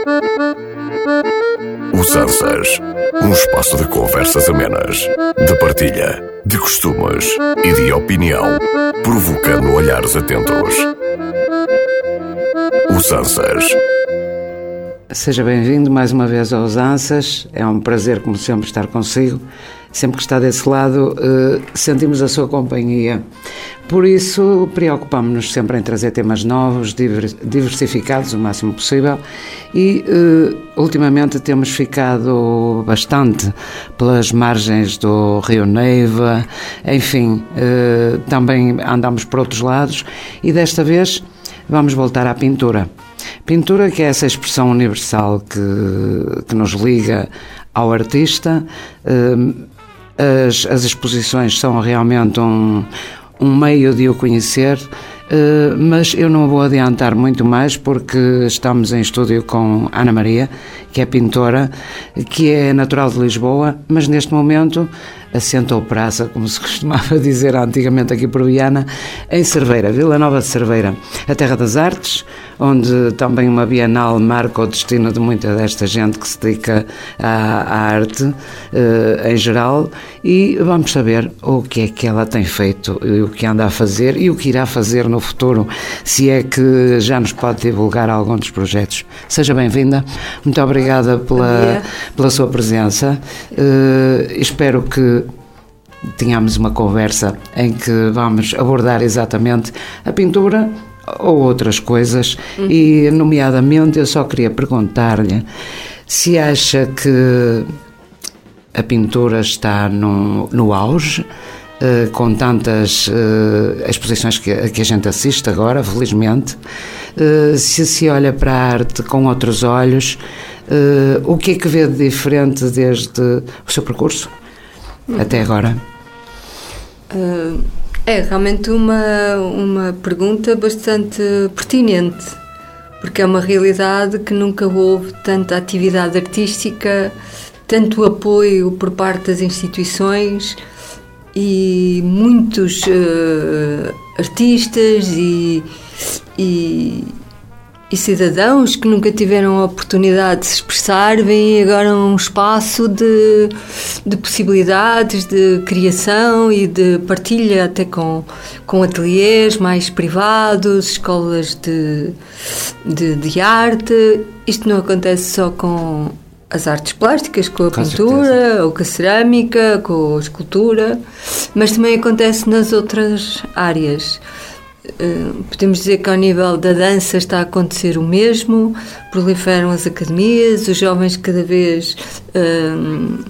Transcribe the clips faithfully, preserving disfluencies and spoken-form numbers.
Usanças, um espaço de conversas amenas, de partilha, de costumes e de opinião, provocando olhares atentos. Usanças. Seja bem-vindo mais uma vez ao Usanças. É um prazer, como sempre, estar consigo. Sempre que está desse lado, eh, sentimos a sua companhia. Por isso, preocupamos-nos sempre em trazer temas novos, diversificados o máximo possível e, eh, ultimamente, temos ficado bastante pelas margens do Rio Neiva, enfim, eh, também andamos por outros lados e, desta vez, vamos voltar à pintura. Pintura, que é essa expressão universal que, que nos liga ao artista. As, as exposições são realmente um, um meio de o conhecer, mas eu não vou adiantar muito mais porque estamos em estúdio com Ana Maria, que é pintora, que é natural de Lisboa, mas neste momento assentou praça, como se costumava dizer antigamente aqui por Viana, em Cerveira, Vila Nova de Cerveira, a terra das artes, onde também uma Bienal marca o destino de muita desta gente que se dedica à, à arte eh, em geral, e vamos saber o que é que ela tem feito, e o que anda a fazer e o que irá fazer no futuro, se é que já nos pode divulgar algum dos projetos. Seja bem-vinda, muito obrigada pela, pela sua presença, eh, espero que tenhamos uma conversa em que vamos abordar exatamente a pintura ou outras coisas, uhum. E nomeadamente eu só queria perguntar-lhe se acha que a pintura está no, no auge, uh, com tantas uh, exposições que, que a gente assiste agora, felizmente, uh, se se olha para a arte com outros olhos, uh, o que é que vê de diferente desde o seu percurso uhum. até agora? Uh, é realmente uma, uma pergunta bastante pertinente, porque é uma realidade que nunca houve tanta atividade artística, tanto apoio por parte das instituições e muitos uh, artistas e, e, e cidadãos que nunca tiveram a oportunidade de se expressar veem agora um espaço de, de possibilidades de criação e de partilha até com, com ateliês mais privados, escolas de, de, de arte. Isto não acontece só com as artes plásticas, com a com pintura, certeza. Ou com a cerâmica, com a escultura, mas também acontece nas outras áreas. Uh, podemos dizer que ao nível da dança está a acontecer o mesmo, proliferam as academias, os jovens cada vez uh,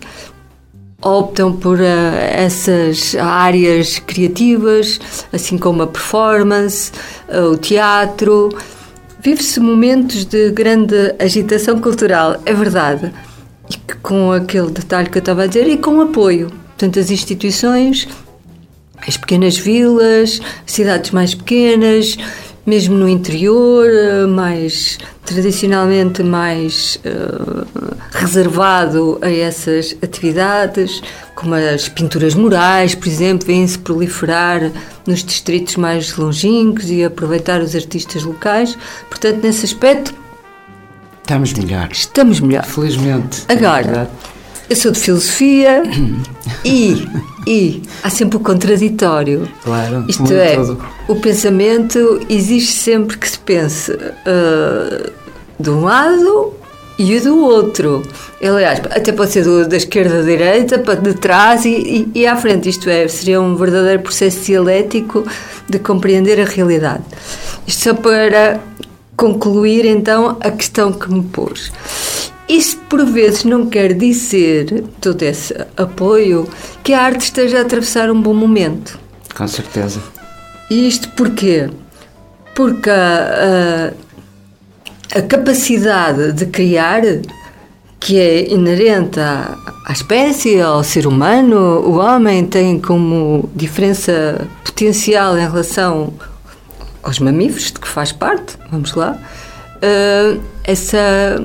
optam por uh, essas áreas criativas, assim como a performance, uh, o teatro. Vive-se momentos de grande agitação cultural, é verdade, e que, com aquele detalhe que eu estava a dizer, e com apoio. Portanto, as instituições, as pequenas vilas, cidades mais pequenas, mesmo no interior, mais tradicionalmente mais uh, reservado a essas atividades, como as pinturas murais, por exemplo, vêm-se proliferar nos distritos mais longínquos e aproveitar os artistas locais. Portanto, nesse aspecto, estamos melhor. Estamos melhor. Felizmente. Agora, eu sou de filosofia e, e há sempre o contraditório. Claro. Isto é, todo. O pensamento existe sempre que se pense uh, de um lado e o do outro. Aliás, até pode ser do, da esquerda à direita, de trás e, e, e à frente. Isto é, seria um verdadeiro processo dialético de compreender a realidade. Isto só para concluir, então, a questão que me pôs. Isso, por vezes, não quer dizer, todo esse apoio, que a arte esteja a atravessar um bom momento. Com certeza. E isto porquê? Porque a, a, a capacidade de criar, que é inerente à, à espécie, ao ser humano, o homem tem como diferença potencial em relação aos mamíferos, de que faz parte, vamos lá, uh, essa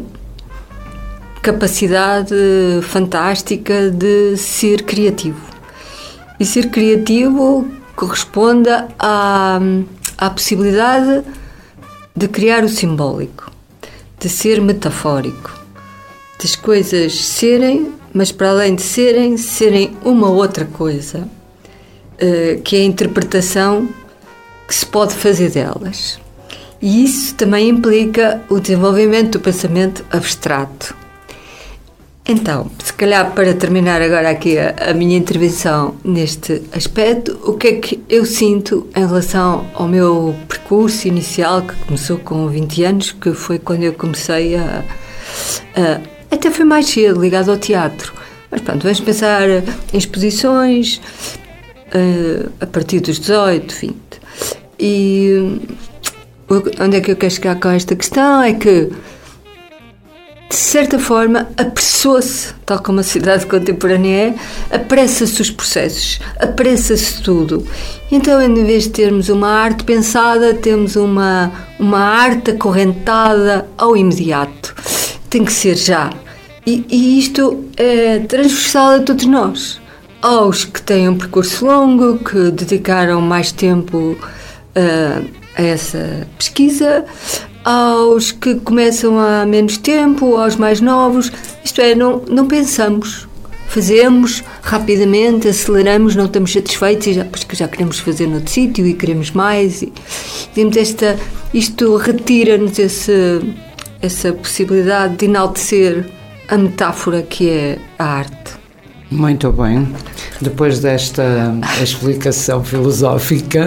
capacidade fantástica de ser criativo. E ser criativo corresponde à, à possibilidade de criar o simbólico, de ser metafórico, das coisas serem, mas para além de serem, serem uma outra coisa, que é a interpretação que se pode fazer delas. E isso também implica o desenvolvimento do pensamento abstrato. Então, se calhar para terminar agora aqui a, a minha intervenção neste aspecto, o que é que eu sinto em relação ao meu percurso inicial, que começou com vinte anos, que foi quando eu comecei a... a até foi mais cedo, ligado ao teatro. Mas pronto, vamos pensar em exposições uh, a partir dos dezoito, vinte. E onde é que eu quero chegar com esta questão? É que, de certa forma, apressou-se, tal como a cidade contemporânea é, apressa-se os processos, apressa-se tudo. Então, em vez de termos uma arte pensada, temos uma, uma arte acorrentada ao imediato. Tem que ser já. E, e isto é transversal a todos nós. Aos que têm um percurso longo, que dedicaram mais tempo uh, a essa pesquisa, aos que começam há menos tempo, aos mais novos. Isto é, não, não pensamos. Fazemos rapidamente, aceleramos, não estamos satisfeitos e já, porque já queremos fazer noutro sítio e queremos mais. E, temos esta, isto retira-nos esse, essa possibilidade de enaltecer a metáfora que é a arte. Muito bem. Depois desta explicação filosófica,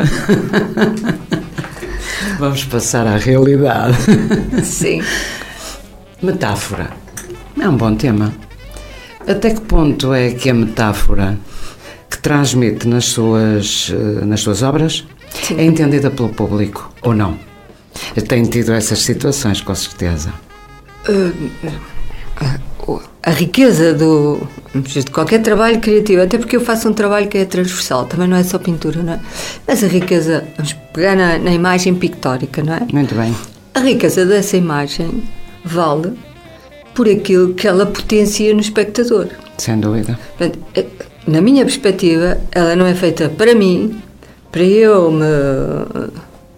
vamos passar à realidade. Sim. Metáfora. É um bom tema. Até que ponto é que a metáfora que transmite nas suas, nas suas obras Sim. é entendida pelo público ou não? Eu tenho tido essas situações, com certeza. Uh, a riqueza do, de qualquer trabalho criativo, até porque eu faço um trabalho que é transversal, também não é só pintura, não é? Mas a riqueza, vamos pegar na, na imagem pictórica, não é? Muito bem. A riqueza dessa imagem vale por aquilo que ela potencia no espectador. Sem dúvida. Portanto, na minha perspectiva, ela não é feita para mim, para eu me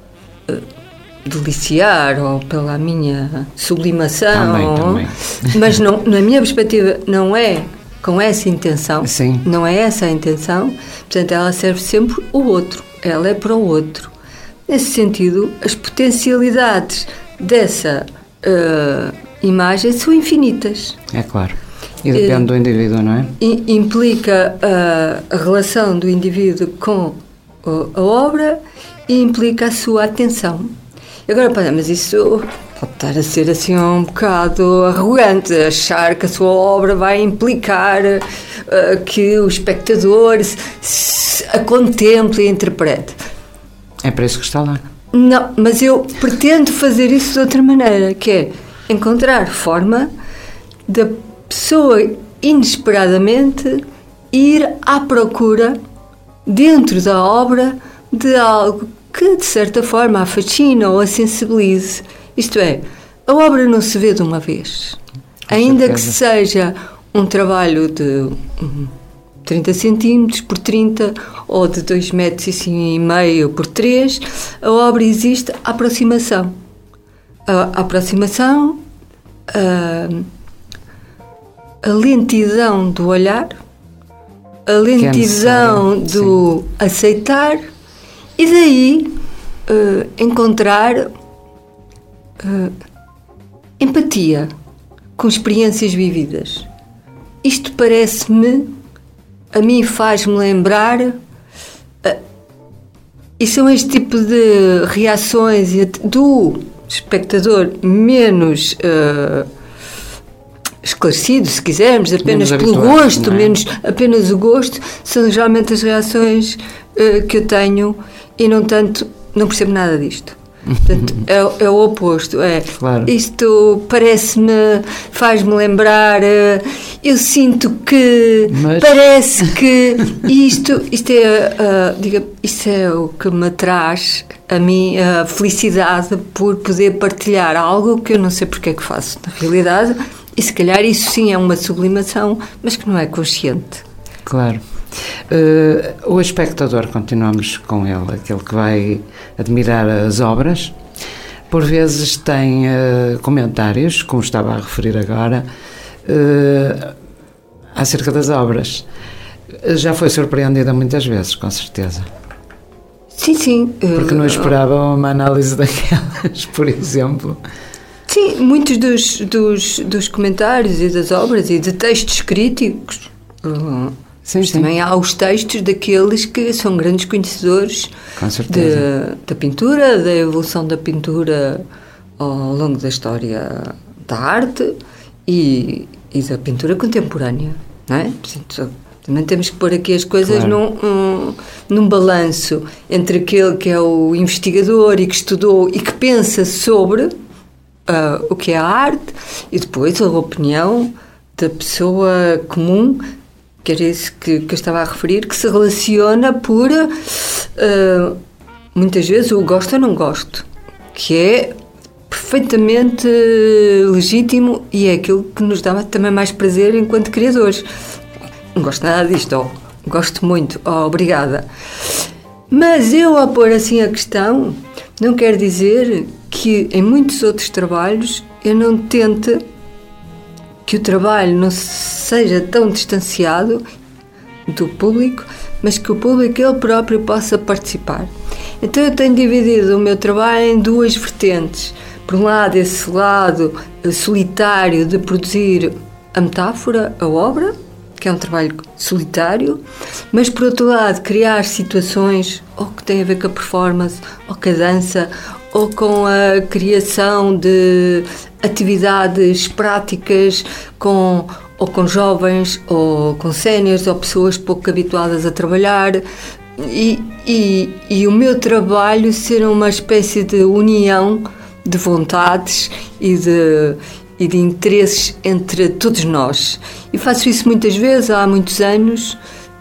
deliciar ou pela minha sublimação, também, também. Mas não, na minha perspectiva não é com essa intenção. Sim. Não é essa a intenção. Portanto, ela serve sempre o outro, ela é para o outro. Nesse sentido, as potencialidades dessa uh, imagem são infinitas. É claro. E depende uh, do indivíduo, não é? Implica uh, a relação do indivíduo com uh, a obra e implica a sua atenção. Agora, mas isso pode estar a ser assim um bocado arrogante, achar que a sua obra vai implicar uh, que o espectador se, se a contemple e interprete. É para isso que está lá. Não, mas eu pretendo fazer isso de outra maneira, que é encontrar forma da pessoa inesperadamente ir à procura dentro da obra de algo que de certa forma a fascina ou a sensibilize. Isto é, a obra não se vê de uma vez. Com ainda certeza. Que seja um trabalho de trinta centímetros por trinta ou de dois metros e meio por três, a obra existe a aproximação. A, a aproximação, a, a lentidão do olhar, a lentidão é do Sim. aceitar. E daí uh, encontrar uh, empatia com experiências vividas. Isto parece-me, a mim faz-me lembrar, uh, e são este tipo de reações do espectador menos uh, esclarecido, se quisermos, apenas menos pelo gosto, é? menos apenas o gosto, são geralmente as reações uh, que eu tenho. E não tanto, não percebo nada disto. Portanto, é, é o oposto. É, claro. Isto parece-me, faz-me lembrar, eu sinto que, Mas... parece que isto, isto, é, uh, diga, isto é o que me traz a mim a felicidade por poder partilhar algo que eu não sei porque é que faço na realidade, e se calhar isso sim é uma sublimação, mas que não é consciente. Claro. Uh, o espectador, continuamos com ele, aquele que vai admirar as obras, por vezes tem uh, comentários, como estava a referir agora, uh, acerca das obras. Já foi surpreendida muitas vezes, com certeza. Sim, sim. Porque não esperava uma análise daquelas, por exemplo. Sim, muitos dos, dos, dos comentários e das obras e de textos críticos. Uh, sim, sim. Também há os textos daqueles que são grandes conhecedores de, da pintura, da evolução da pintura ao longo da história da arte e, e da pintura contemporânea, não é? Portanto, também temos que pôr aqui as coisas claro. num, um, num balanço entre aquele que é o investigador e que estudou e que pensa sobre uh, o que é a arte e depois a opinião da pessoa comum, que era isso que, que eu estava a referir, que se relaciona por uh, muitas vezes o gosto ou não gosto, que é perfeitamente legítimo e é aquilo que nos dá também mais prazer enquanto criadores. Não gosto nada disto, oh, gosto muito, oh, obrigada. Mas eu, ao pôr assim a questão, não quer dizer que em muitos outros trabalhos eu não tente que o trabalho não seja tão distanciado do público, mas que o público ele próprio possa participar. Então eu tenho dividido o meu trabalho em duas vertentes. Por um lado, esse lado solitário de produzir a metáfora, a obra, que é um trabalho solitário, mas por outro lado criar situações ou que têm a ver com a performance, ou com a dança, ou com a criação de atividades práticas com, ou com jovens, ou com séniores, ou pessoas pouco habituadas a trabalhar, e, e, e o meu trabalho ser uma espécie de união de vontades e de e de interesses entre todos nós. E faço isso muitas vezes, há muitos anos,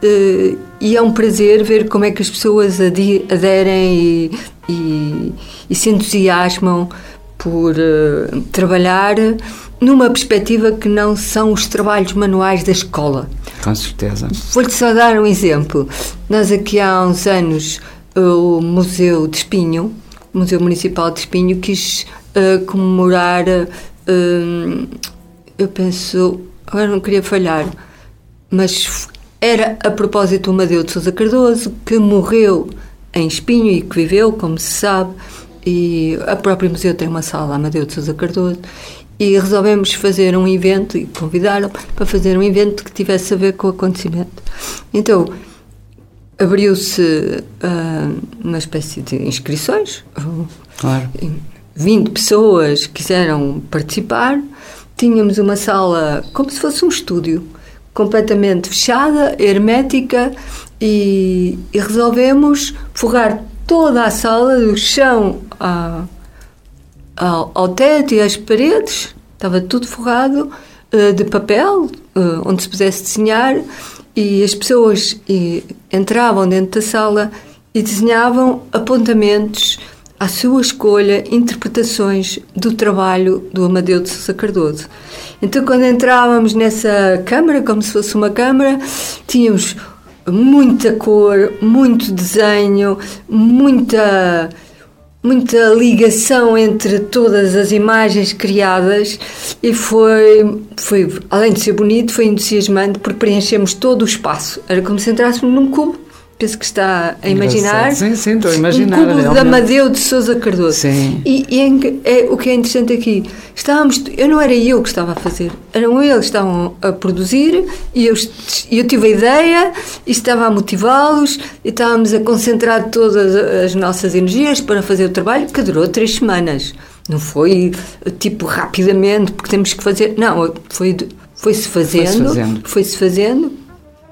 e é um prazer ver como é que as pessoas aderem e, e, e se entusiasmam por uh, trabalhar numa perspectiva que não são os trabalhos manuais da escola. Com certeza. Vou-lhe só dar um exemplo. Nós aqui há uns anos, o Museu de Espinho, o Museu Municipal de Espinho, quis uh, comemorar... Hum, eu penso, agora não queria falhar, mas era a propósito do Amadeu de Sousa Cardoso, que morreu em Espinho e que viveu, como se sabe, e a própria museu tem uma sala Amadeu de Sousa Cardoso, e resolvemos fazer um evento, e convidaram para fazer um evento que tivesse a ver com o acontecimento. Então, abriu-se uh, uma espécie de inscrições. Claro. vinte pessoas quiseram participar, tínhamos uma sala como se fosse um estúdio, completamente fechada, hermética, e, e resolvemos forrar toda a sala, do chão a, ao, ao teto e às paredes, estava tudo forrado uh, de papel, uh, onde se pudesse desenhar, e as pessoas e, entravam dentro da sala e desenhavam apontamentos à sua escolha, interpretações do trabalho do Amadeu de Sousa Cardoso. Então, quando entrávamos nessa câmara, como se fosse uma câmara, tínhamos muita cor, muito desenho, muita, muita ligação entre todas as imagens criadas, e foi, foi, além de ser bonito, foi entusiasmante, porque preenchemos todo o espaço. Era como se entrássemos num cubo. Penso que está a imaginar. Sim, sim, estou a imaginar. Um cubo de Amadeu de Sousa Cardoso. Sim. E, e é, é, o que é interessante aqui, estávamos, eu não era eu que estava a fazer, eram eles que estavam a produzir, e eu, eu tive a ideia, e estava a motivá-los, e estávamos a concentrar todas as nossas energias para fazer o trabalho, que durou três semanas. Não foi tipo rapidamente, porque temos que fazer. Não, foi, foi-se fazendo, foi-se fazendo. Foi-se fazendo.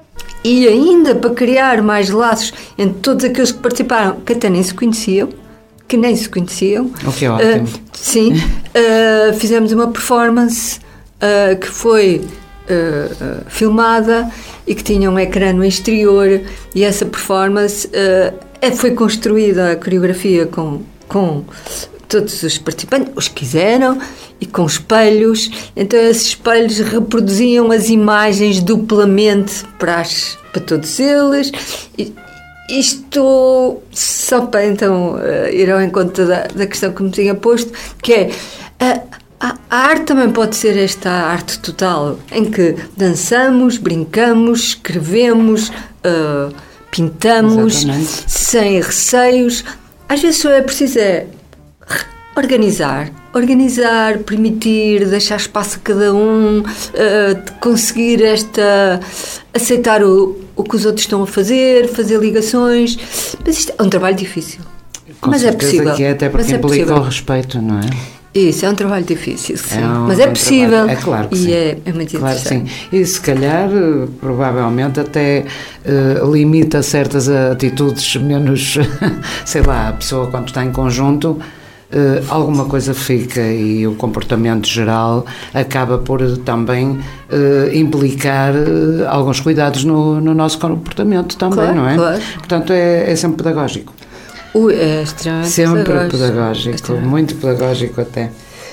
E ainda para criar mais laços entre todos aqueles que participaram, que até nem se conheciam, que nem se conheciam. O que é ótimo. Uh, sim, uh, fizemos uma performance uh, que foi uh, uh, filmada e que tinha um ecrã no exterior, e essa performance uh, foi construída, a coreografia com, com todos os participantes, os que quiseram, e com espelhos. Então esses espelhos reproduziam as imagens duplamente para, as, para todos eles, e, isto só para então ir ao encontro da, da questão que me tinha posto, que é a, a, a arte também pode ser esta arte total, em que dançamos, brincamos, escrevemos, uh, pintamos, exatamente, sem receios. Às vezes só é preciso é organizar, organizar, permitir, deixar espaço a cada um, uh, conseguir esta, aceitar o, o que os outros estão a fazer, fazer ligações. Mas isto é um trabalho difícil. Com mas é possível. Que é, até porque é implica o respeito, não é? Isso, é um trabalho difícil, sim. É um, mas é um possível. Trabalho, é claro que e sim. É, é muito claro interessante. Que sim. E se calhar, provavelmente, até uh, limita certas atitudes menos, sei lá, a pessoa quando está em conjunto, uh, alguma coisa fica e o comportamento geral acaba por também uh, implicar uh, alguns cuidados no, no nosso comportamento também, claro, não é? Claro. Portanto, é, é sempre pedagógico. Ui, é extremamente sempre pedagógico, pedagógico extremamente. Muito pedagógico até.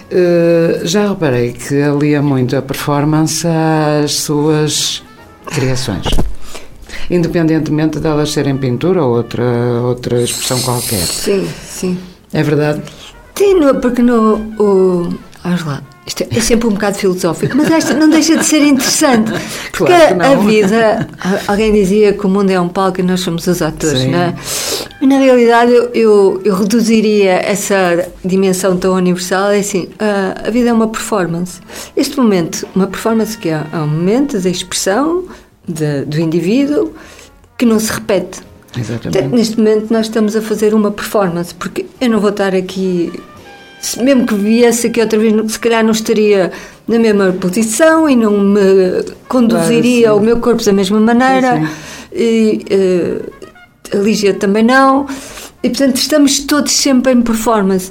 Uh, já reparei que alia muito a performance às suas criações, independentemente de elas serem pintura ou outra, outra expressão qualquer. Sim, sim. É verdade? Sim, no, porque no... O, vamos lá. Isto é sempre um bocado filosófico, mas esta não deixa de ser interessante. Porque claro a vida, alguém dizia que o mundo é um palco e nós somos os atores, sim, não é? E na realidade eu, eu, eu reduziria essa dimensão tão universal, é assim, a, a vida é uma performance. Este momento, uma performance que é, é um momento de expressão de, do indivíduo que não se repete. Exatamente. Até neste momento nós estamos a fazer uma performance, porque eu não vou estar aqui... Mesmo que viesse aqui outra vez, se calhar não estaria na mesma posição e não me conduziria claro, o meu corpo da mesma maneira. Sim, sim. E uh, a Lígia também não. E portanto estamos todos sempre em performance.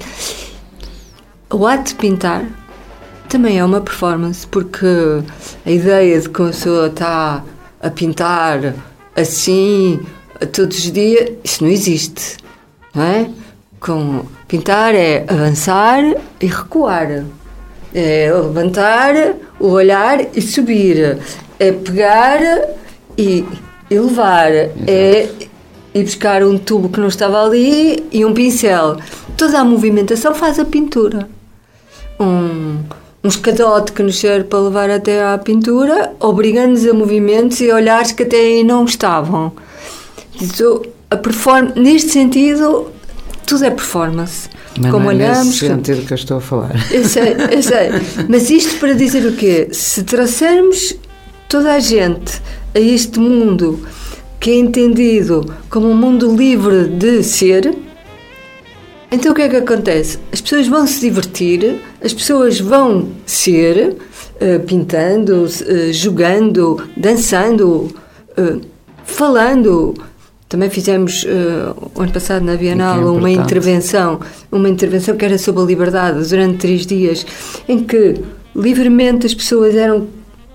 O ato de pintar também é uma performance, porque a ideia de que a pessoa está a pintar assim todos os dias, isso não existe, não é? Com pintar é avançar e recuar, é levantar o olhar e subir, é pegar e, e levar, exato, é ir buscar um tubo que não estava ali e um pincel. Toda a movimentação faz a pintura. Um, um escadote que nos serve para levar até à pintura, obrigando-nos a movimentos e olhares que até aí não estavam. Então, a perform- neste sentido... Tudo é performance. Mas como não é olhamos. Nesse sentido que eu estou a falar. Eu sei, eu sei. Mas isto para dizer o quê? Se trouxermos toda a gente a este mundo que é entendido como um mundo livre de ser, então o que é que acontece? As pessoas vão se divertir, as pessoas vão ser, uh, pintando, uh, jogando, dançando, uh, falando. Também fizemos, uh, ano passado na Bienal, é uma intervenção, uma intervenção que era sobre a liberdade, durante três dias, em que livremente as pessoas eram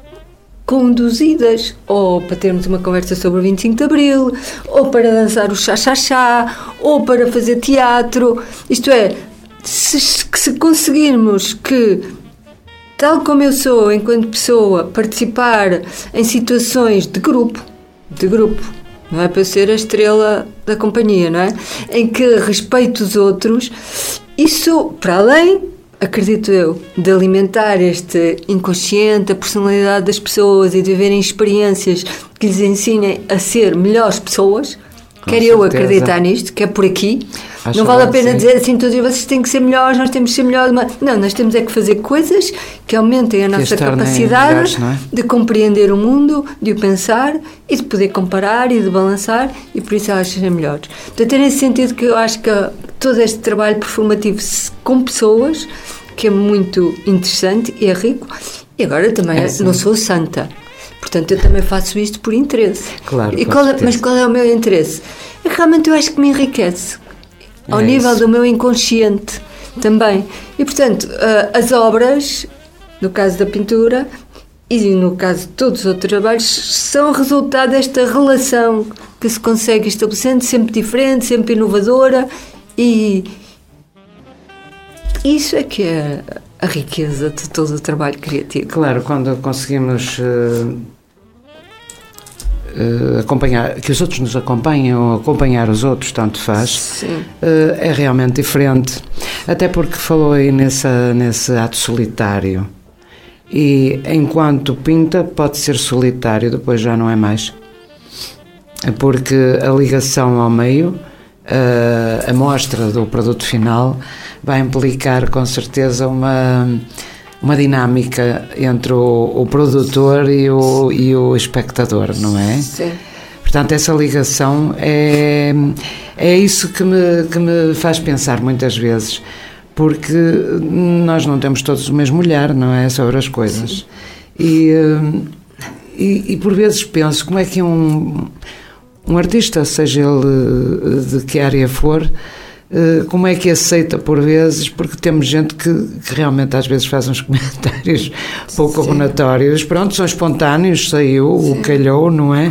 conduzidas ou para termos uma conversa sobre o vinte e cinco de Abril, ou para dançar o chá-chá-chá, ou para fazer teatro. Isto é, se, se conseguirmos que, tal como eu sou, enquanto pessoa, participar em situações de grupo, de grupo, não é para ser a estrela da companhia, não é? Em que respeito os outros, isso, para além, acredito eu, de alimentar este inconsciente, a personalidade das pessoas e de viverem experiências que lhes ensinem a ser melhores pessoas, com quero certeza. Eu acreditar nisto, que é por aqui. Acho não vale a pena sim. dizer assim, todos vocês têm que ser melhores, nós temos que ser melhores. Não, nós temos é que fazer coisas que aumentem a nossa capacidade lugares, é? de compreender o mundo, de o pensar e de poder comparar e de balançar, e por isso elas sejam melhores. Portanto, é nesse sentido que eu acho que todo este trabalho performativo com pessoas, que é muito interessante e é rico, e agora também é, não sou santa. Portanto, eu também faço isto por interesse. Claro, e qual é, mas qual é o meu interesse? É que realmente eu acho que me enriquece. Ao é nível isso. do meu inconsciente também. E, portanto, uh, as obras, no caso da pintura e no caso de todos os outros trabalhos, são resultado desta relação que se consegue estabelecendo, sempre diferente, sempre inovadora, e isso é que é a riqueza de todo o trabalho criativo. Claro, quando conseguimos uh, uh, acompanhar, que os outros nos acompanhem ou acompanhar os outros, tanto faz, uh, é realmente diferente. Até porque falou aí nessa, nesse ato solitário. E enquanto pinta pode ser solitário, depois já não é mais. Porque a ligação ao meio, a mostra do produto final, vai implicar com certeza uma, uma dinâmica entre o, o produtor e o, e o espectador, não é? Sim. Portanto, essa ligação é, é isso que me, que me faz pensar muitas vezes. Porque nós não temos todos o mesmo olhar, não é, sobre as coisas. E, e, e por vezes penso como é que um, um artista, seja ele de que área for, como é que aceita por vezes, porque temos gente que, que realmente às vezes faz uns comentários pouco abonatórios, pronto, são espontâneos, saiu, Sim. o calhou, não é?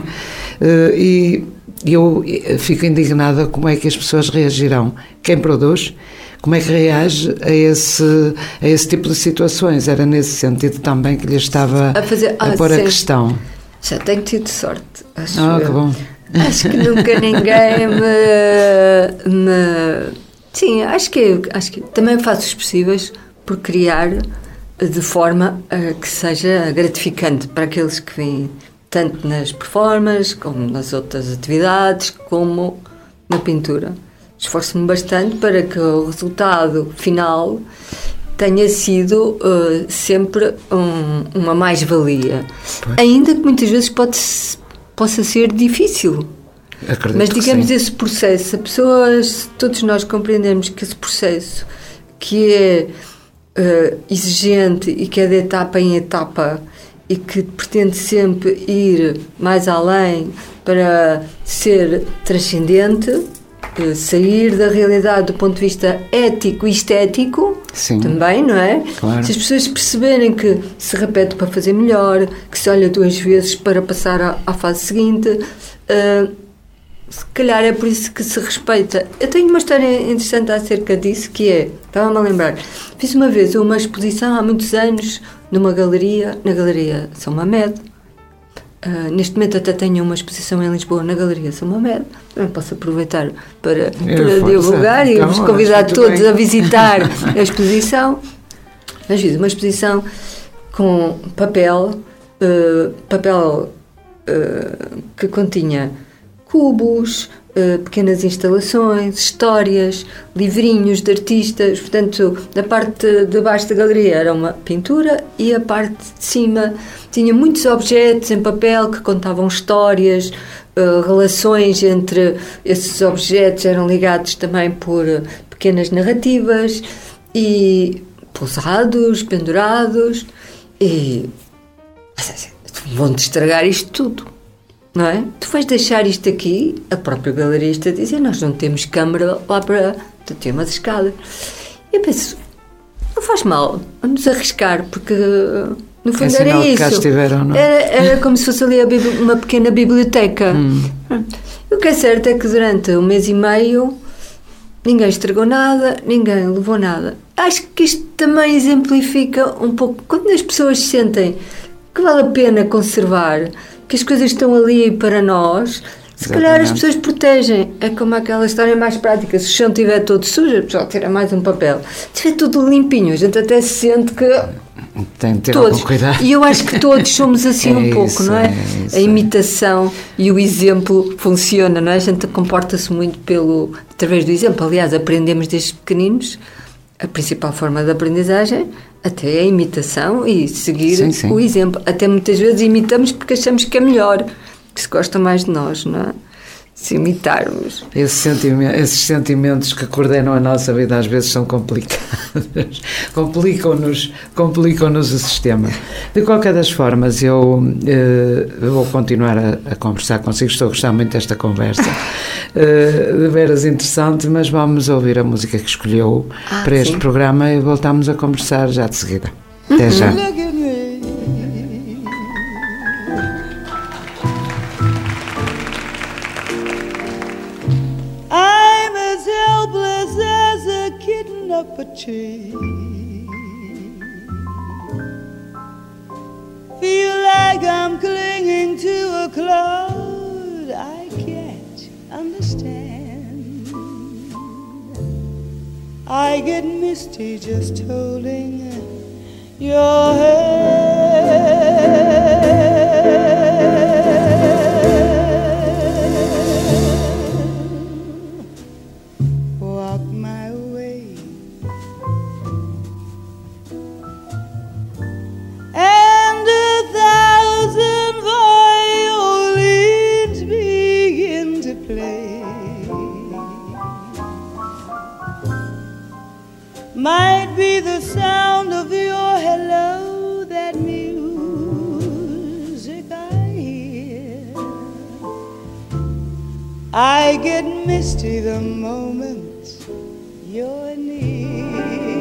E eu fico indignada como é que as pessoas reagirão. Quem produz, como é que reage a esse, a esse tipo de situações? Era nesse sentido também que lhe estava a, fazer, ah, a pôr sim. a questão. Já tenho tido sorte, acho Ah, eu. que bom. Acho que nunca ninguém me, me... Sim, acho que, acho que também faço os possíveis por criar de forma a que seja gratificante para aqueles que vêm, tanto nas performances, como nas outras atividades, como na pintura. Esforço-me bastante para que o resultado final tenha sido uh, sempre um, uma mais-valia. Ainda que muitas vezes pode, possa ser difícil. Acredito. Mas digamos esse processo, a pessoas, todos nós compreendemos que esse processo que é uh, exigente e que é de etapa em etapa e que pretende sempre ir mais além para ser transcendente, sair da realidade do ponto de vista ético e estético, Sim. também, não é? Claro. Se as pessoas perceberem que se repete para fazer melhor, que se olha duas vezes para passar à, à fase seguinte, uh, se calhar é por isso que se respeita. Eu tenho uma história interessante acerca disso, que é, estava-me a lembrar, fiz uma vez uma exposição há muitos anos numa galeria, na Galeria São Mamed. Uh, neste momento até tenho uma exposição em Lisboa na Galeria São Mamed, também posso aproveitar para, para divulgar e vos convidar todos bem. a visitar a exposição. Mas fiz uma exposição com papel, uh, papel uh, que continha cubos, uh, pequenas instalações, histórias, livrinhos de artistas. Portanto, na parte de baixo da galeria era uma pintura e a parte de cima tinha muitos objetos em papel que contavam histórias, uh, relações entre esses objetos eram ligados também por pequenas narrativas e pousados, pendurados e vão-te estragar isto tudo. Não é? Tu vais deixar isto aqui, a própria galerista dizer, nós não temos câmara lá para... Tu tens umas escadas. Eu penso, não faz mal, vamos arriscar, porque no fundo é era isso. Estiveram, não? Era, era como se fosse ali uma pequena biblioteca. Hum. O que é certo é que durante um mês e meio ninguém estragou nada, ninguém levou nada. Acho que isto também exemplifica um pouco, quando as pessoas sentem que vale a pena conservar, que as coisas estão ali para nós, se Exatamente. calhar as pessoas protegem. É como aquela história mais prática, se o chão estiver todo sujo, a pessoa tira mais um papel. Se estiver tudo limpinho, a gente até se sente que tem de ter todos, algum cuidado. E eu acho que todos somos assim é um pouco, isso, não é? é isso, a imitação é. e o exemplo funciona, não é? A gente comporta-se muito pelo, através do exemplo. Aliás, aprendemos desde pequeninos, a principal forma de aprendizagem até a imitação e seguir sim, sim. o exemplo. Até muitas vezes imitamos porque achamos que é melhor, que se gosta mais de nós, não é? Se imitarmos. Esse sentimento, esses sentimentos que coordenam a nossa vida às vezes são complicados. complicam-nos, complicam-nos o sistema. De qualquer das formas, eu, eh, eu vou continuar a, a conversar consigo. Estou a gostar muito desta conversa. eh, de veras interessante, mas vamos ouvir a música que escolheu ah, para este sim. programa e voltamos a conversar já de seguida. Até uhum. já. Up a tree, feel like I'm clinging to a cloud. I get misty just holding your hand. Walk my way, and a thousand violins begin to play. Might be the sound of your hello, that music I hear. I get misty the moment you're near.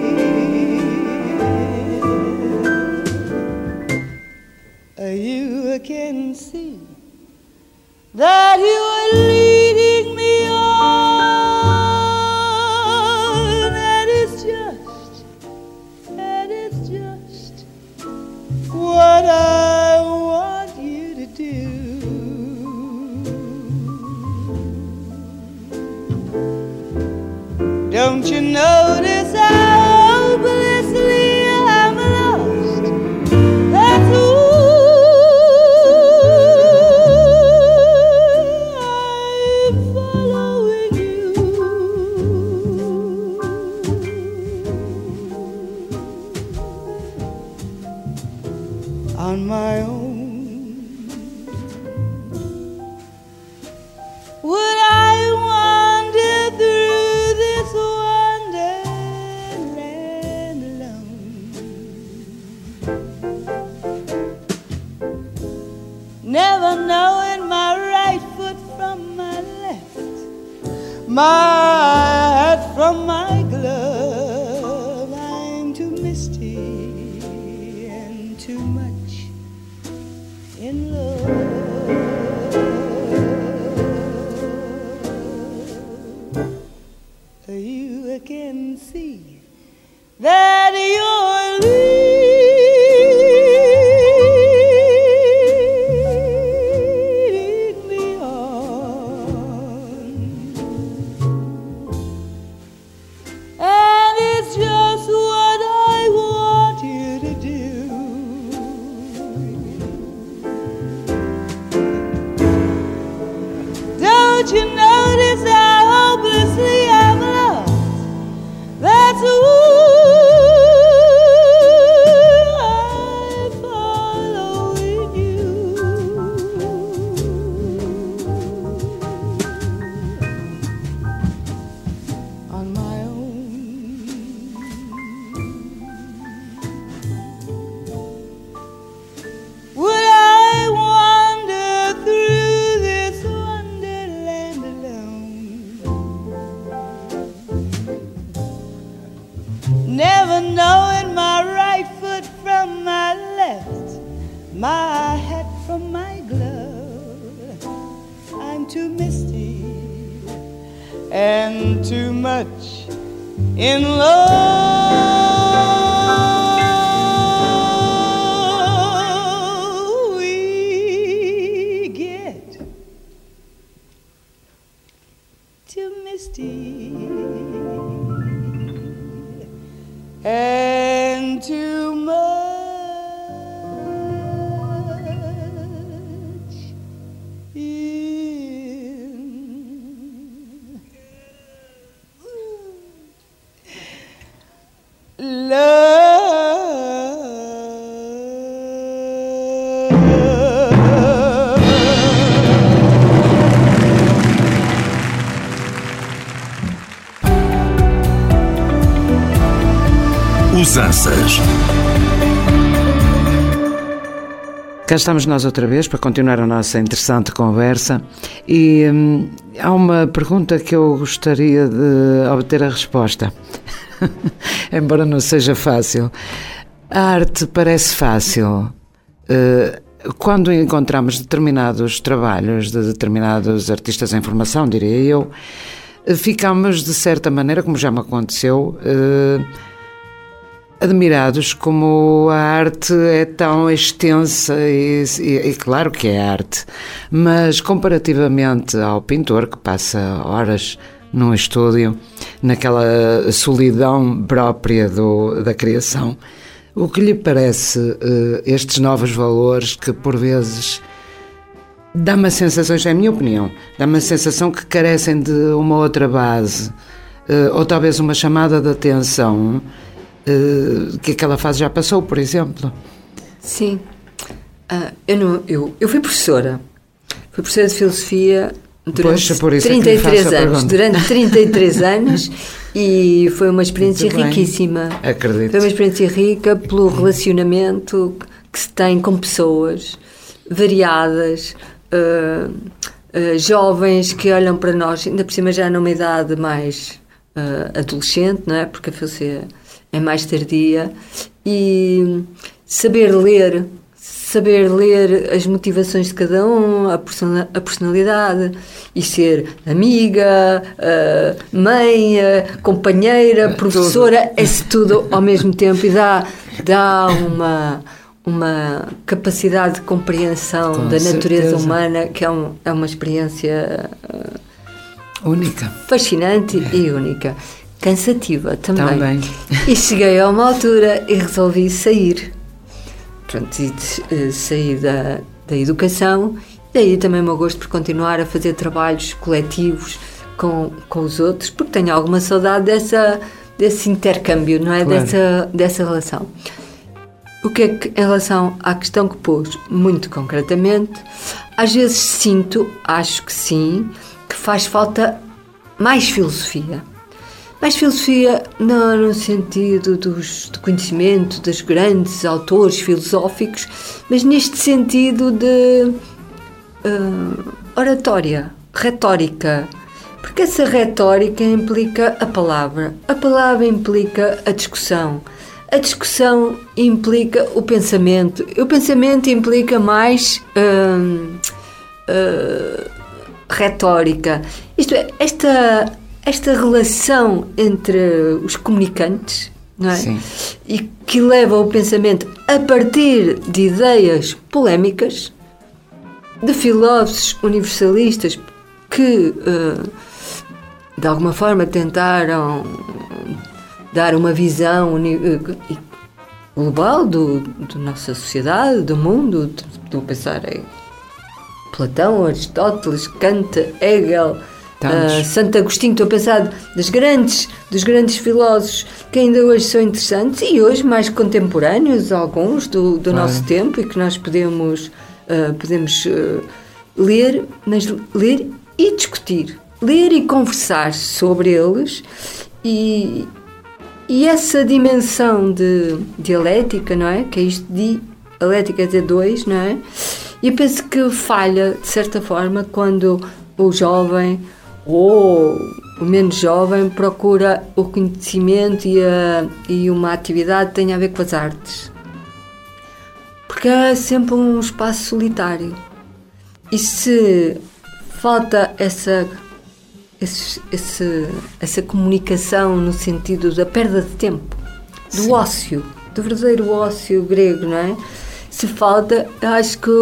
You can see that you are leading me on, and it's just, and it's just what I want you to do. Don't you notice how hopelessly I'm lost? That's who on my own. Would I wander through this wonderland alone, never knowing my right foot from my left, my hat from my glove? I'm too misty and too much in love. You can see that you're leading me on, and it's just what I want you to do. Don't you notice how hopelessly I'm lost? That's who I'm following you. On my own. Would I wander through this wonderland alone, never knowing my right foot from my left, my hat from my glove? I'm too misty and too much in love. We get too misty and too much in Usanças. Cá estamos nós outra vez para continuar a nossa interessante conversa e hum, há uma pergunta que eu gostaria de obter a resposta, embora não seja fácil. A arte parece fácil. Uh, quando encontramos determinados trabalhos de determinados artistas em formação, diria eu, ficamos de certa maneira, como já me aconteceu, uh, admirados como a arte é tão extensa e, e, e claro que é arte, mas comparativamente ao pintor que passa horas num estúdio, naquela solidão própria do, da criação. O que lhe parece uh, estes novos valores que por vezes dá-me a sensação, é a minha opinião, dá-me a sensação que carecem de uma outra base, uh, ou talvez uma chamada de atenção uh, que aquela fase já passou, por exemplo? Sim. Uh, eu, não, eu, eu fui professora. Fui professora de filosofia durante Poxa, por isso trinta e três é que lhe faço a anos. pergunta. Durante trinta e três anos e foi uma experiência Muito bem. riquíssima. Acredito. Foi uma experiência rica pelo relacionamento que se tem com pessoas variadas, uh, uh, jovens que olham para nós, ainda por cima já numa idade mais uh, adolescente, não é? Porque a filosofia é mais tardia, e saber ler, saber ler as motivações de cada um, a persona- a personalidade, e ser amiga, uh, mãe, uh, companheira, professora, é tudo ao mesmo tempo, e dá, dá uma, uma capacidade de compreensão Com da natureza certeza. humana que é, um, é uma experiência uh, Única. fascinante e única. Cansativa também. Também. E cheguei a uma altura e resolvi sair. Pronto, e de, uh, sair da, da educação. Daí também o meu gosto por continuar a fazer trabalhos coletivos com, com os outros, porque tenho alguma saudade dessa, desse intercâmbio, não é? Claro. Dessa, dessa relação. O que é que, em relação à questão que pôs, muito concretamente, às vezes sinto, acho que sim, que faz falta mais filosofia. Mais filosofia no, no sentido dos, do conhecimento dos grandes autores filosóficos, mas neste sentido de uh, oratória, retórica. Porque essa retórica implica a palavra, a palavra implica a discussão, a discussão implica o pensamento, e o pensamento implica mais uh, uh, retórica. Isto é, esta... esta relação entre os comunicantes, não é? Sim. E que leva o pensamento a partir de ideias polémicas, de filósofos universalistas que, uh, de alguma forma, tentaram dar uma visão uni- global do, da nossa sociedade, do mundo. Estou a pensar em Platão, Aristóteles, Kant, Hegel, Uh, Santo Agostinho. Estou a pensar dos grandes, dos grandes filósofos que ainda hoje são interessantes e hoje mais contemporâneos, alguns do, do Claro. nosso tempo, e que nós podemos, uh, podemos uh, ler, mas ler e discutir, ler e conversar sobre eles, e, e essa dimensão de dialética, não é? Que é isto de dialética, quer dizer dois, não é? E eu penso que falha, de certa forma, quando o jovem ou o menos jovem procura o conhecimento e, a, e uma atividade que tenha a ver com as artes. Porque é sempre um espaço solitário. E se falta essa, esse, esse, essa comunicação no sentido da perda de tempo, do Sim. ócio, do verdadeiro ócio grego, não é? Se falta, acho que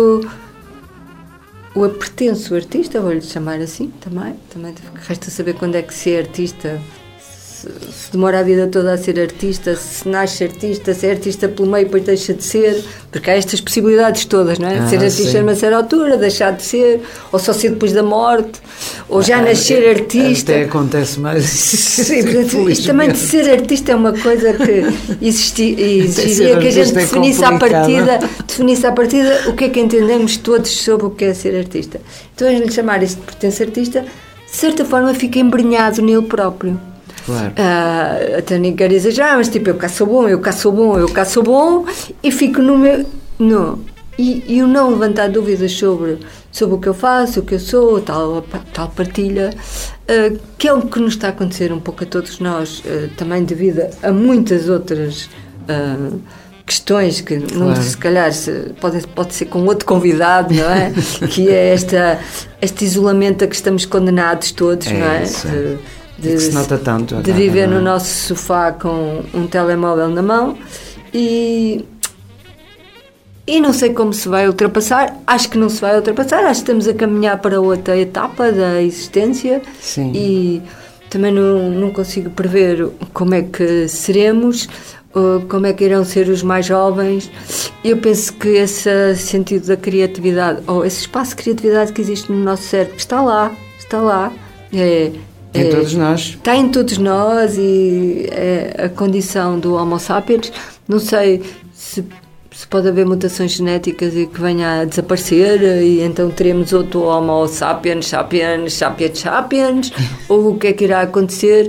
o pretenso artista, vou-lhe chamar assim, também, também resta saber quando é que se é artista, se, se demora a vida toda a ser artista, se nasce artista, se é artista pelo meio, depois deixa de ser, porque há estas possibilidades todas, não é? Ah, ser artista sim. a uma certa altura, deixar de ser, ou só ser depois da morte, ou já ah, nascer artista. Até acontece mais. Sim, portanto, isto também de ser artista é uma coisa que existi, exigiria que a gente definisse à partida, definisse à partida o que é que entendemos todos sobre o que é ser artista. Então, a gente chamar isto de pertence artista, de certa forma fica embrenhado nele próprio. Claro. Uh, até nem quero exagerar, mas tipo, eu cá sou bom, eu cá sou bom, eu cá sou bom, e fico no meu. No, e, e o não levantar dúvidas sobre, sobre o que eu faço, o que eu sou, tal, tal partilha, uh, que é o que nos está a acontecer um pouco a todos nós, uh, também devido a muitas outras uh, questões que, claro. não, se calhar, se, pode, pode ser com outro convidado, não é? Que é esta, este isolamento a que estamos condenados todos, é, não é? De, de, que se nota tanto de viver no nosso sofá com um telemóvel na mão e, e não sei como se vai ultrapassar, acho que não se vai ultrapassar, acho que estamos a caminhar para outra etapa da existência. Sim. E também não, não consigo prever como é que seremos, como é que irão ser os mais jovens. Eu penso que esse sentido da criatividade, ou esse espaço de criatividade que existe no nosso cérebro, está lá, está lá. É, em é, todos nós. Está em todos nós e é a condição do Homo sapiens. Não sei se, se pode haver mutações genéticas e que venha a desaparecer e então teremos outro Homo sapiens, sapiens, sapiens, sapiens, ou o que é que irá acontecer.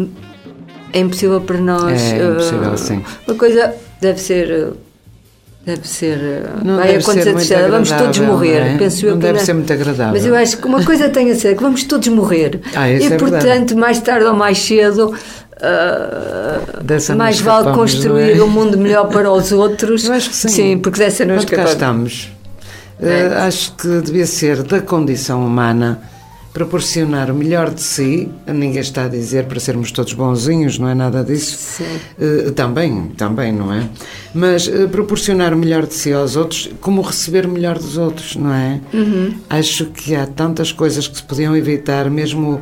É impossível para nós. É impossível, uh, sim. Uma coisa deve ser. Deve ser. Não vai deve acontecer ser muito vamos todos morrer. É? Penso não eu que deve não. ser muito agradável. Mas eu acho que uma coisa tem a ser que vamos todos morrer. Ah, isso e é portanto, verdade. mais tarde ou mais cedo. Uh, mais vale construir é? um mundo melhor para os outros. Eu acho que sim. Sim, porque dessa não cá estamos. É. Uh, acho que devia ser da condição humana proporcionar o melhor de si. Ninguém está a dizer para sermos todos bonzinhos, não é nada disso. Sim. Uh, também, também, não é? Mas uh, proporcionar o melhor de si aos outros, como receber o melhor dos outros, não é? Uhum. Acho que há tantas coisas que se podiam evitar, mesmo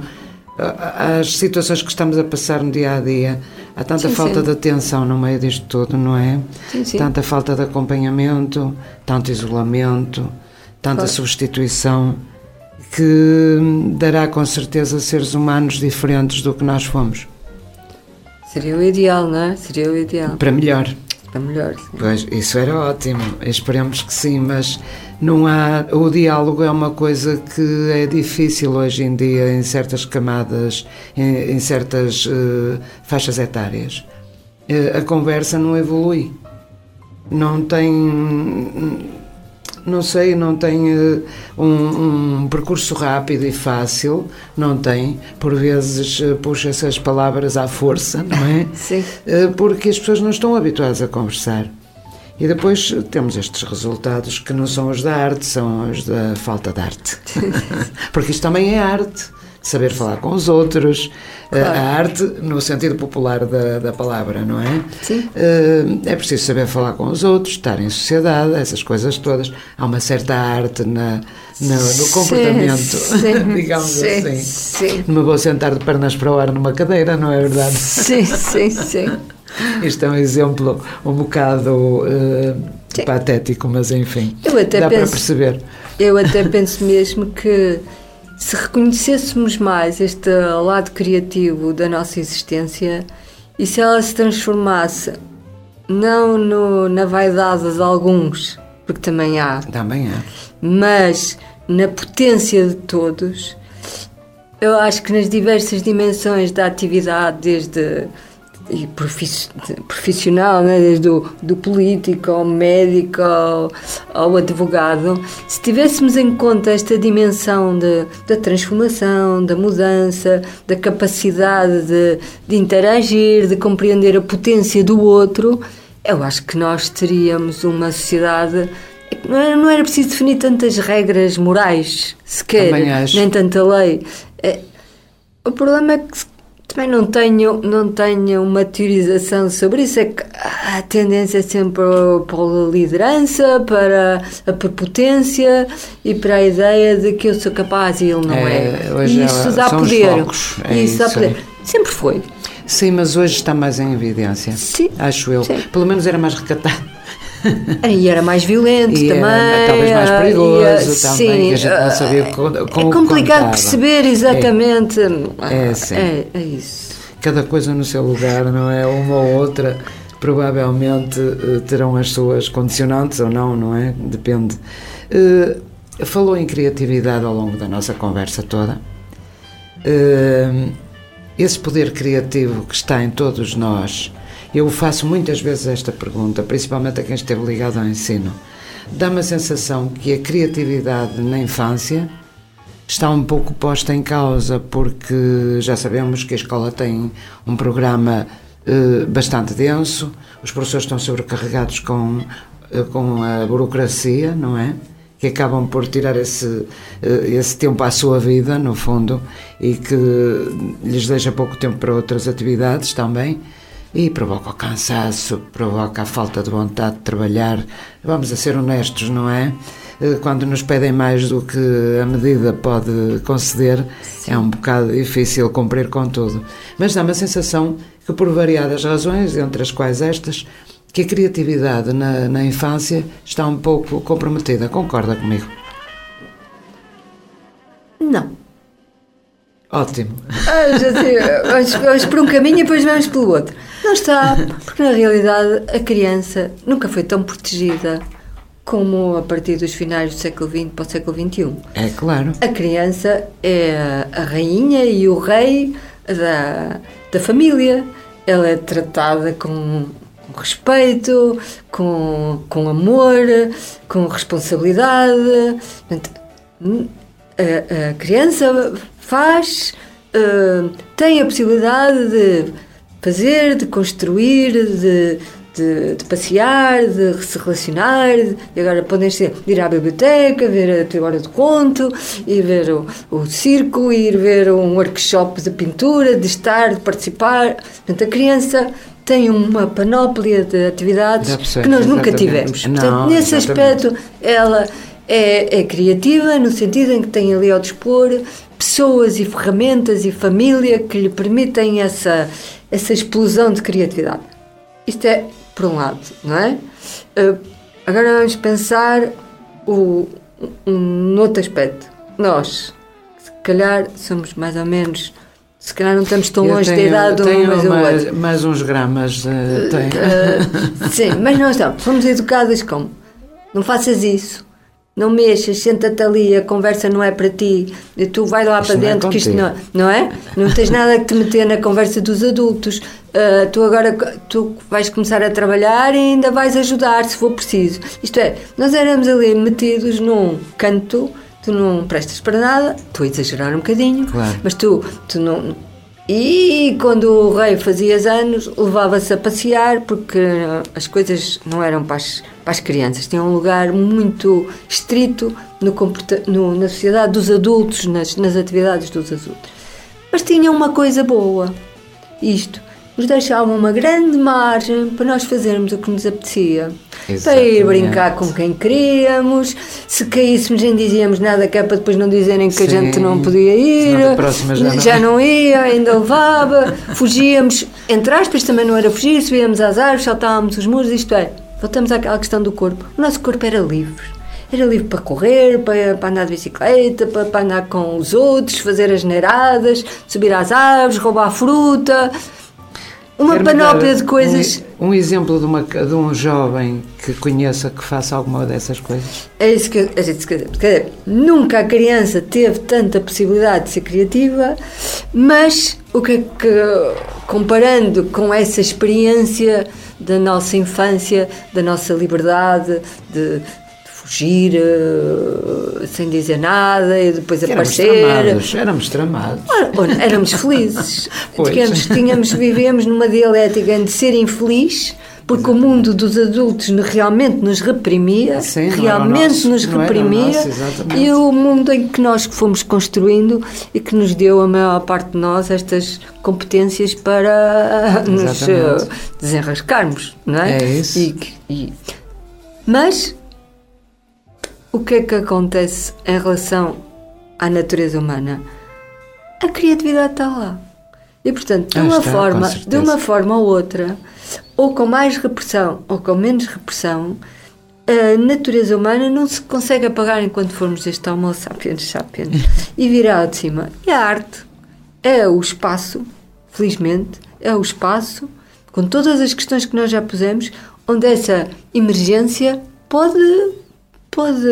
as situações que estamos a passar no dia a dia. Há tanta sim, falta sim. de atenção no meio disto tudo, não é? Sim, sim. Tanta falta de acompanhamento, tanto isolamento, tanta claro. substituição, que dará com certeza seres humanos diferentes do que nós fomos. Seria o ideal, não é? Seria o ideal. Para melhor. Para melhor, sim. Pois, isso era ótimo, esperemos que sim, mas não há, o diálogo é uma coisa que é difícil hoje em dia em certas camadas, em, em certas uh, faixas etárias. Uh, a conversa não evolui, não tem, não sei, não tem uh, um, um percurso rápido e fácil, não tem, por vezes uh, puxa-se as palavras à força, não é? Sim. Uh, porque as pessoas não estão habituadas a conversar. E depois temos estes resultados que não são os da arte, são os da falta de arte. Porque isto também é arte, saber falar com os outros, claro. A arte no sentido popular da, da palavra, não é? Sim. É preciso saber falar com os outros, estar em sociedade, essas coisas todas. Há uma certa arte na, na, no comportamento, sim, sim, digamos sim, assim. Sim. Não me vou sentar de pernas para o ar numa cadeira, não é verdade? Sim, sim, sim. Isto é um exemplo um bocado uh, patético, mas enfim, eu até dá penso, para perceber. Eu até penso mesmo que se reconhecêssemos mais este lado criativo da nossa existência e se ela se transformasse não no, na vaidade de alguns, porque também há, também há, mas na potência de todos, eu acho que nas diversas dimensões da atividade, desde e profissional, né? Desde o do político ao médico ao, ao advogado, se tivéssemos em conta esta dimensão de, da transformação, da mudança, da capacidade de, de interagir, de compreender a potência do outro, eu acho que nós teríamos uma sociedade. Não era, não era preciso definir tantas regras morais sequer, nem tanta lei. É, o problema é que também não tenho, não tenho uma teorização sobre isso, é que a tendência é sempre para a liderança, para a prepotência e para a ideia de que eu sou capaz e ele não é. é. Hoje e isso é, dá são poder. Os focos. É isso isso, dá poder. é. Sempre foi. Sim, mas hoje está mais em evidência. Sim. Acho eu. Sim. Pelo menos era mais recatado. E era mais violento e também. Era, talvez mais perigoso ia, também, sim, que a gente não sabia como, como é complicado perceber exatamente. É, é, sim. é, é isso. Cada coisa no seu lugar, não é? Uma ou outra provavelmente terão as suas condicionantes ou não, não é? Depende. Uh, falou em criatividade ao longo da nossa conversa toda. Uh, esse poder criativo que está em todos nós, eu faço muitas vezes esta pergunta, principalmente a quem esteve ligado ao ensino. Dá-me a sensação que a criatividade na infância está um pouco posta em causa, porque já sabemos que a escola tem um programa eh, bastante denso, os professores estão sobrecarregados com, eh, com a burocracia, não é? Que acabam por tirar esse, eh, esse tempo à sua vida, no fundo, e que lhes deixa pouco tempo para outras atividades também, e provoca o cansaço, provoca a falta de vontade de trabalhar, vamos a ser honestos, não é? quando nos pedem mais do que a medida pode conceder, sim, é um bocado difícil cumprir com tudo. Mas dá-me a sensação que, por variadas razões, entre as quais estas, que a criatividade na, na infância está um pouco comprometida. Concorda comigo? Não. Ótimo. Ah, já sei, vamos, vamos por um caminho e depois vamos pelo outro. Não está, porque na realidade a criança nunca foi tão protegida como a partir dos finais do século vinte para o século vinte e um. É claro. A criança é a rainha e o rei da, da família. Ela é tratada com respeito, com, com amor, com responsabilidade. A, a criança faz, uh, tem a possibilidade de fazer, de construir, de, de, de passear, de se relacionar, e agora podem ser, ir à biblioteca, ver a hora de conto, ir ver o, o circo, ir ver um workshop de pintura, de estar, de participar. Portanto, a criança tem uma panóplia de atividades que nós nunca tivemos. Não, portanto, nesse exatamente. aspecto, ela é, é criativa, no sentido em que tem ali ao dispor pessoas e ferramentas e família que lhe permitem essa, essa explosão de criatividade. Isto é, por um lado, não é? Uh, agora vamos pensar o, um outro aspecto. Nós, se calhar, somos mais ou menos... Se calhar não estamos tão eu longe tenho, da idade de um mais ou mais, outro. mais uns gramas. Uh, uh, sim, mas não estamos. Fomos educadas como? Não faças isso. Não mexas, senta-te ali, a conversa não é para ti. E tu vai lá isto para dentro, é que isto não, não é? Não tens nada que te meter na conversa dos adultos. Uh, tu agora tu vais começar a trabalhar e ainda vais ajudar, se for preciso. Isto é, nós éramos ali metidos num canto. Tu não prestas para nada, estou a exagerar um bocadinho, claro, mas tu, tu não... E quando o rei fazia anos, levava-se a passear, porque as coisas não eram para as, para as crianças, tinham um lugar muito estrito no, no, na sociedade dos adultos, nas, nas atividades dos adultos. Mas tinha uma coisa boa, isto, nos deixavam uma grande margem para nós fazermos o que nos apetecia. Exatamente. Para ir brincar com quem queríamos, se caíssemos nem dizíamos nada, que é para depois não dizerem que sim, a gente não podia ir, já, já não. não ia, ainda levava, fugíamos, entre aspas também não era fugir, subíamos às árvores, saltávamos os muros, isto é, voltamos àquela questão do corpo, o nosso corpo era livre, era livre para correr, para, para andar de bicicleta, para, para andar com os outros, fazer as neiradas, subir às árvores, roubar fruta... Uma Quero panóplia de coisas. Um, um exemplo de, uma, de um jovem que conheça que faça alguma dessas coisas. É isso que a gente quer dizer. Nunca a criança teve tanta possibilidade de ser criativa, mas o que é que, comparando com essa experiência da nossa infância, da nossa liberdade, de. fugir uh, sem dizer nada e depois éramos aparecer. Tramados, éramos tramados. Ora, éramos felizes. Digamos, tínhamos, vivíamos numa dialética de ser infeliz, porque Exatamente. O mundo dos adultos realmente nos reprimia, Sim, realmente nosso, nos reprimia, nosso, e o mundo em que nós fomos construindo e que nos deu a maior parte de nós estas competências para nos uh, desenrascarmos, não é? É isso. E, e, mas o que é que acontece em relação à natureza humana? A criatividade está lá. E, portanto, de uma, está, forma, de uma forma ou outra, ou com mais repressão ou com menos repressão, a natureza humana não se consegue apagar enquanto formos este homo sapiens sapiens e virar de cima. E a arte é o espaço, felizmente, é o espaço, com todas as questões que nós já pusemos, onde essa emergência pode... pode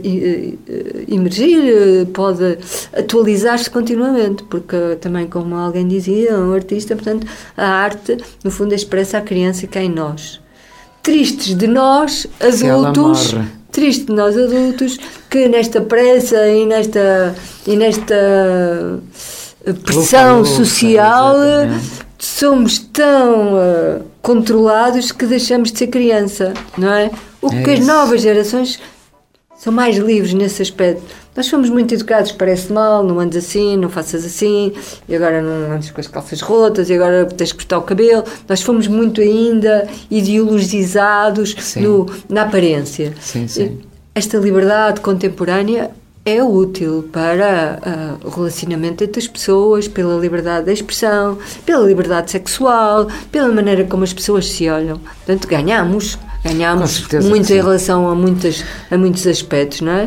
emergir, pode atualizar-se continuamente, porque também, como alguém dizia, um artista, portanto, a arte, no fundo, expressa a criança que é em nós. Tristes de nós, adultos, triste de nós, adultos, que nesta pressa e nesta, e nesta pressão lufa, lufa, social exatamente. Somos tão uh, controlados que deixamos de ser criança, não é? O que é as novas gerações são mais livres nesse aspecto. Nós fomos muito educados, parece mal, não andes assim, não faças assim, e agora não andes com as calças rotas, e agora tens que cortar o cabelo. Nós fomos muito ainda ideologizados no, na aparência. Sim, sim. esta liberdade contemporânea é útil para uh, o relacionamento entre as pessoas, pela liberdade de expressão, pela liberdade sexual, pela maneira como as pessoas se olham. Portanto, ganhamos, ganhamos muito em relação a, muitas, a muitos aspectos, não é?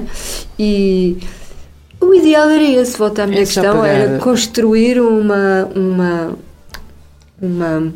E o ideal era esse, voltar à minha é questão, pegar... era construir uma, uma, uma,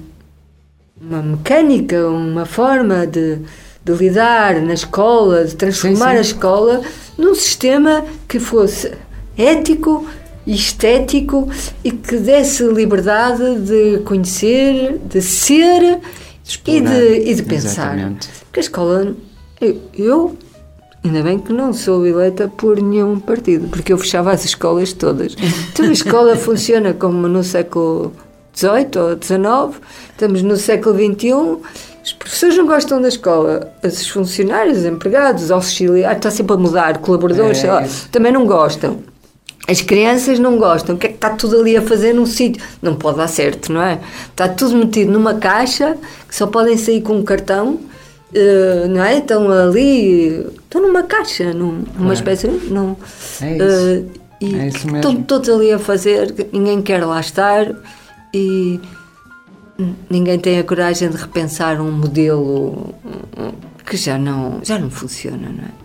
uma mecânica, uma forma de, de lidar na escola, de transformar sim, sim. a escola num sistema que fosse ético e estético e que desse liberdade de conhecer, de ser e de, e de pensar. Exatamente. Porque a escola, eu, eu, ainda bem que não sou eleita por nenhum partido, porque eu fechava as escolas todas. Então a escola funciona como no século dezoito ou dezenove, estamos no século vinte e um. Os professores não gostam da escola, os funcionários, os empregados, os auxiliares, está sempre a mudar, colaboradores, é, sei lá, também não gostam. As crianças não gostam. O que é que está tudo ali a fazer num sítio? Não pode dar certo, não é? Está tudo metido numa caixa que só podem sair com um cartão, uh, não é? Estão ali, estão numa caixa, num, numa é. espécie. Não, é isso. Uh, e é isso mesmo. Estão todos ali a fazer, ninguém quer lá estar e. Ninguém tem a coragem de repensar um modelo que já não, já não funciona, não é?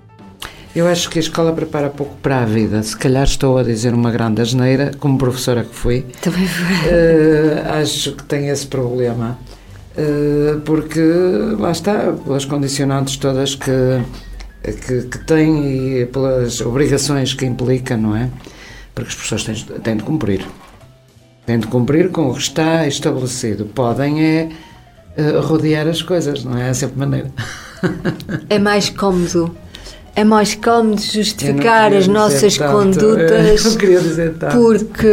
Eu acho que a escola prepara pouco para a vida. Se calhar estou a dizer uma grande asneira, como professora que fui. Também foi. Uh, acho que tem esse problema. Uh, porque, lá está, pelas condicionantes todas que, que, que tem e pelas obrigações que implica, não é? Porque as pessoas têm, têm de cumprir. Têm de cumprir com o que está estabelecido. Podem é uh, rodear as coisas, não é? É sempre maneira. É mais cômodo. É mais cómodo justificar as nossas tanto. condutas. Eu não queria dizer tanto. Porque,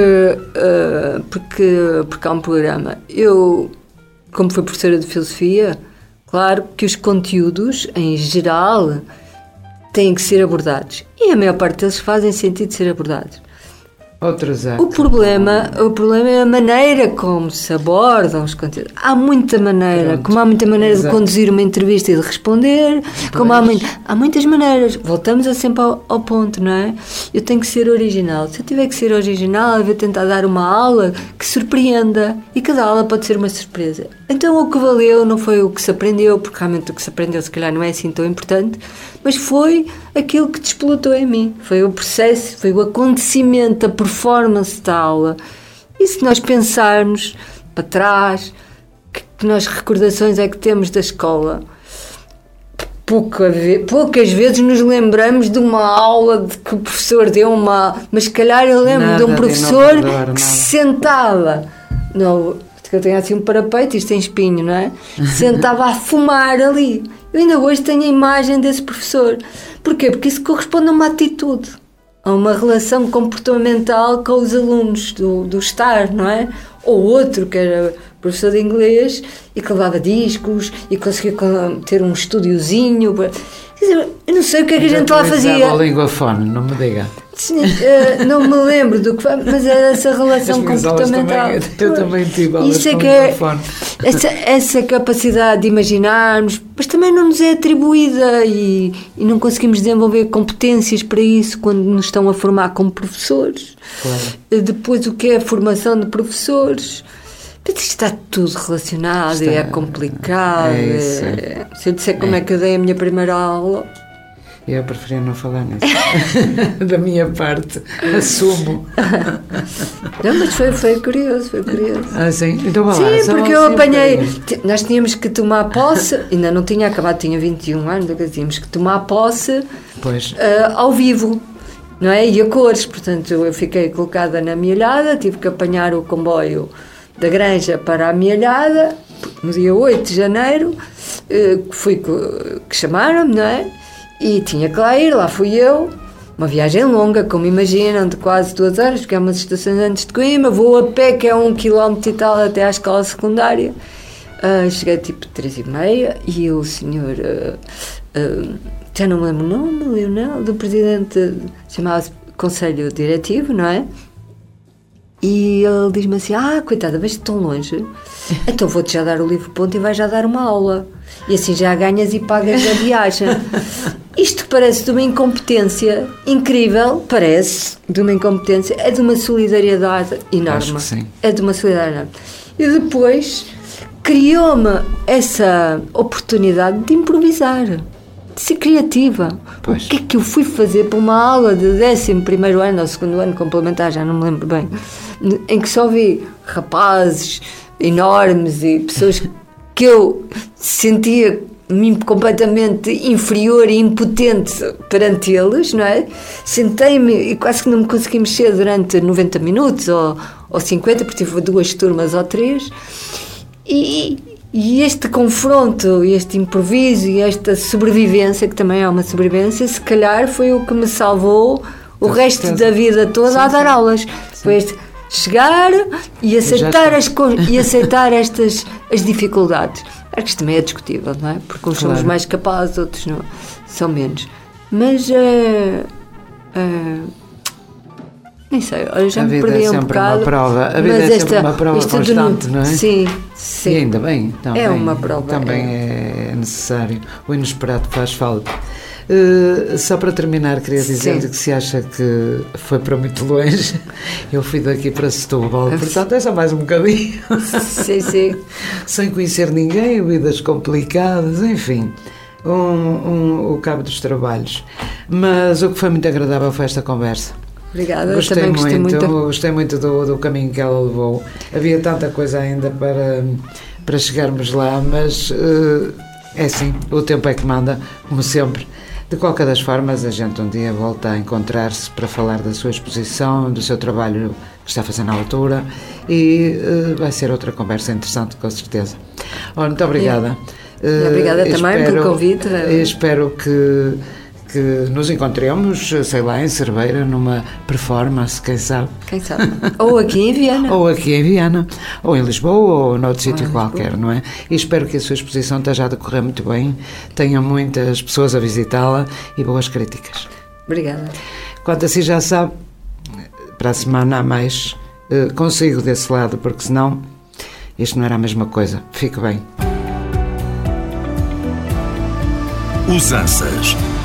uh, porque, porque há um programa. Eu, como fui professora de filosofia, claro que os conteúdos, em geral, têm que ser abordados. E a maior parte deles fazem sentido ser abordados. Outros o problema, o problema é a maneira como se abordam os conteúdos. Há muita maneira, Pronto. como há muita maneira Exato. de conduzir uma entrevista e de responder, pois. como há, muito, há muitas maneiras. Voltamos a sempre ao, ao ponto, não é? Eu tenho que ser original. Se eu tiver que ser original, eu vou tentar dar uma aula que surpreenda. E cada aula pode ser uma surpresa. Então o que valeu não foi o que se aprendeu, porque realmente o que se aprendeu se calhar não é assim tão importante, mas foi aquilo que despolutou em mim. Foi o processo, foi o acontecimento, a performance da aula. E se nós pensarmos para trás, que, que nós recordações é que temos da escola? Pouca, poucas vezes nos lembramos de uma aula de que o professor deu uma... Mas se calhar eu lembro nada, de um professor de que se sentava... No, que eu tenho assim um parapeito, isto tem espinho, não é? Sentava a fumar ali. Eu ainda hoje tenho a imagem desse professor. Porquê? Porque isso corresponde a uma atitude, a uma relação comportamental com os alunos, do, do estar, não é? Ou outro que era professor de inglês e que levava discos e conseguia ter um estúdiozinho. Eu não sei o que é que a gente lá fazia. A linguafone, não me diga. Sim, uh, não me lembro do que foi, mas era essa relação comportamental. Também, eu também tive aulas Isso é com que é, essa, essa capacidade de imaginarmos, mas também não nos é atribuída e, e não conseguimos desenvolver competências para isso quando nos estão a formar como professores. Claro. Depois, o que é a formação de professores? Isto está tudo relacionado está, e é complicado. É isso, é. Se eu disser como é. é que eu dei a minha primeira aula... Eu preferia não falar nisso. Da minha parte, assumo. Não, mas foi, foi curioso, foi curioso. Ah, sim? Então vá lá. Sim, porque eu apanhei... Nós tínhamos que tomar posse, ainda não tinha acabado, tinha vinte e um anos, tínhamos que tomar posse pois. Uh, ao vivo, não é? E a cores, portanto, eu fiquei colocada na Amealhada, tive que apanhar o comboio da Granja para a Amealhada, no dia oito de janeiro, uh, fui que chamaram-me, não é? E tinha que lá ir, lá fui eu, uma viagem longa, como imaginam, de quase duas horas, porque é umas estações antes de Coimbra, vou a pé, que é um quilómetro e tal, até à escola secundária. Uh, cheguei tipo três e meia e o senhor, uh, uh, já não me lembro o nome, Leonel, do presidente, chamava-se Conselho Diretivo, não é? E ele diz-me assim, ah, coitada, mas tão longe, então vou-te já dar o livro ponto e vais já dar uma aula. E assim já ganhas e pagas a viagem. Isto parece de uma incompetência incrível, parece de uma incompetência, é de uma solidariedade enorme. Acho que sim. É de uma solidariedade enorme. E depois criou-me essa oportunidade de improvisar, de ser criativa. Pois. O que é que eu fui fazer para uma aula de décimo primeiro ano ou segundo ano complementar, já não me lembro bem, em que só vi rapazes enormes e pessoas que eu sentia me completamente inferior e impotente perante eles, não é? Sentei-me e quase que não me consegui mexer durante noventa minutos ou, ou cinquenta, porque tive duas turmas ou três, e, e este confronto, este improviso e esta sobrevivência, que também é uma sobrevivência, se calhar foi o que me salvou o Com resto certeza. da vida toda sim, a dar sim. aulas. Sim. Foi este chegar e aceitar, as, e aceitar estas as dificuldades. Acho que isto também é discutível, não é? Porque uns claro. somos mais capazes, outros não, são menos. Mas, é, é, nem sei, eu já a me perdi é um bocado. Uma prova. A vida mas é esta, sempre uma prova constante, não é? Sim, sim. E ainda bem, também, é uma prova. Também é, é necessário. O inesperado faz falta. Uh, só para terminar, queria dizer que se acha que foi para muito longe, eu fui daqui para Setúbal, portanto é só mais um bocadinho. Sim, sim. Sem conhecer ninguém, vidas complicadas, enfim, um, um, o cabo dos trabalhos. Mas o que foi muito agradável foi esta conversa. Obrigada, gostei também gostei muito, muito. Gostei muito do, do caminho que ela levou. Havia tanta coisa ainda para, para chegarmos lá, mas uh, é assim, o tempo é que manda, como sempre. De qualquer das formas, a gente um dia volta a encontrar-se para falar da sua exposição, do seu trabalho que está fazendo à altura e uh, vai ser outra conversa interessante, com certeza. Oh, muito obrigada. Uh, obrigada também espero, pelo convite. Espero que, que nos encontremos, sei lá, em Cerveira, numa performance, quem sabe? Quem sabe? Ou aqui em Viana. Ou aqui em Viana, ou em Lisboa, ou noutro sítio qualquer, não é? E espero que a sua exposição esteja a decorrer muito bem, tenha muitas pessoas a visitá-la e boas críticas. Obrigada. Quanto assim já sabe, para a semana há mais, uh, consigo desse lado, porque senão isto não era a mesma coisa. Fique bem. Usanças.